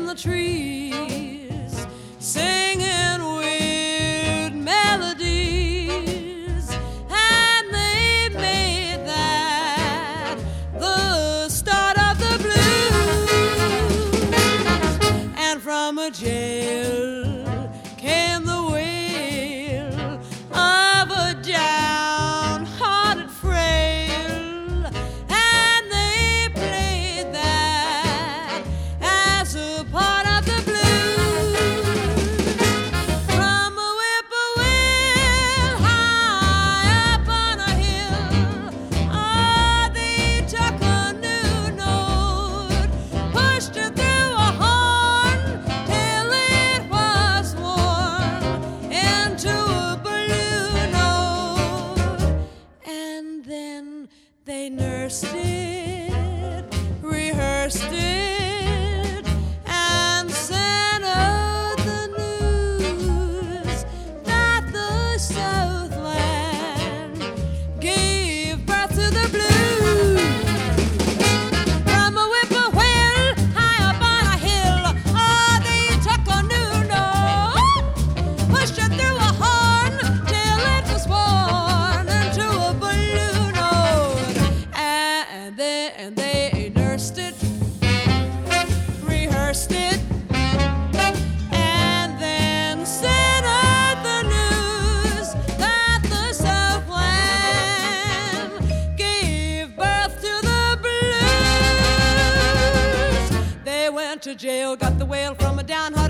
the trees, singing weird melodies, and they made that the start of the blues. And from a jail came the wail of a downhearted frail, and they played that as a part of the blues. From a whippoorwill high up on a hill, they took a new note, pushed it through a horn till it was worn into a balloon note. And then they nursed it, rehearsed it, and sent out the news that the Southland gave birth to the blues. From a whippoorwill high up on a hill, they took a new note, pushed it through a horn till it was worn into a balloon note. And they nursed it, rehearsed it, and then sent out the news that the Southland gave birth to the blues. They went to jail, got the wail from a downhearted